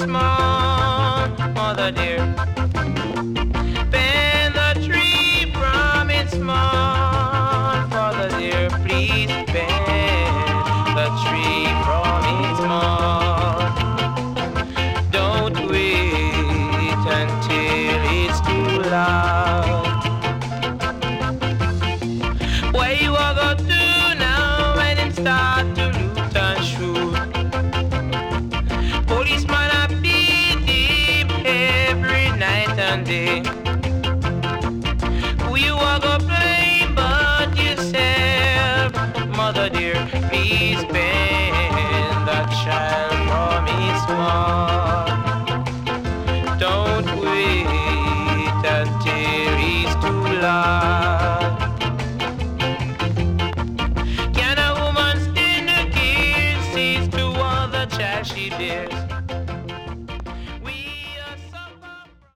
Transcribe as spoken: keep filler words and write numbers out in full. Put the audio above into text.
small, mother dear. Bend the tree from its small, father dear. Please bend the tree from its small. Don't wait until it's too loud. Where you are go to now when it start to loot and shoot? Policeman a beat him every night and day. Who you are go blame but yourself, mother dear? Please bend that child from his small. Don't wait until he's too loud. Can a woman stand the kisses to all the child she bears?